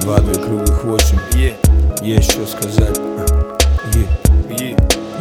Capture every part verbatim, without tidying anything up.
Два, две круглых, восемь. Yeah. Есть что сказать. Yeah. Yeah.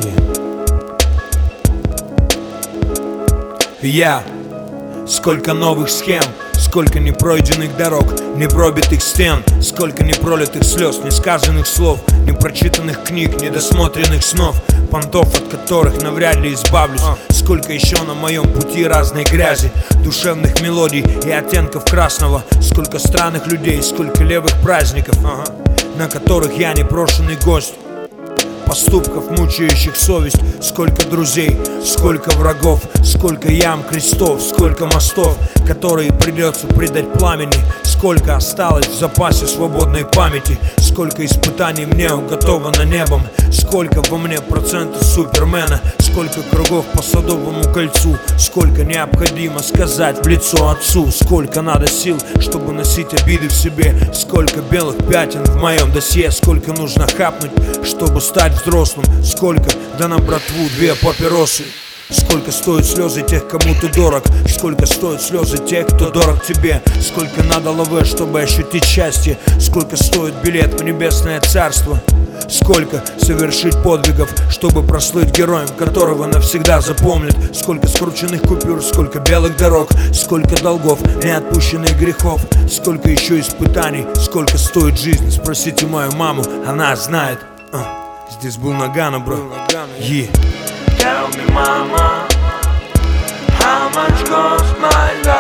Yeah. Я. Сколько новых схем, сколько непройденных дорог, непробитых стен, сколько непролитых слез, несказанных слов, непрочитанных книг, недосмотренных снов, понтов, от которых навряд ли избавлюсь. Сколько еще на моем пути разной грязи, душевных мелодий и оттенков красного. Сколько странных людей, сколько левых праздников, ага, на которых я непрошенный гость. Поступков, мучающих совесть. Сколько друзей, сколько врагов, сколько ям, крестов, сколько мостов, которые придется предать пламени. Сколько осталось в запасе свободной памяти. Сколько испытаний мне уготовано небом. Сколько во мне процентов супермена. Сколько кругов по Садовому кольцу. Сколько необходимо сказать в лицо отцу. Сколько надо сил, чтобы носить обиды в себе. Сколько белых пятен в моем досье. Сколько нужно хапнуть, чтобы стать взрослым. Сколько, да на братву две папиросы. Сколько стоят слезы тех, кому ты дорог. Сколько стоят слезы тех, кто дорог тебе. Сколько надо лавэ, чтобы ощутить счастье. Сколько стоит билет в небесное царство. Сколько совершить подвигов, чтобы прослыть героем, которого навсегда запомнят. Сколько скрученных купюр, сколько белых дорог. Сколько долгов, неотпущенных грехов. Сколько еще испытаний, сколько стоит жизнь. Спросите мою маму, она знает. а, Здесь был Нагано, бро. Yeah. Tell me, mama, how much cost my life?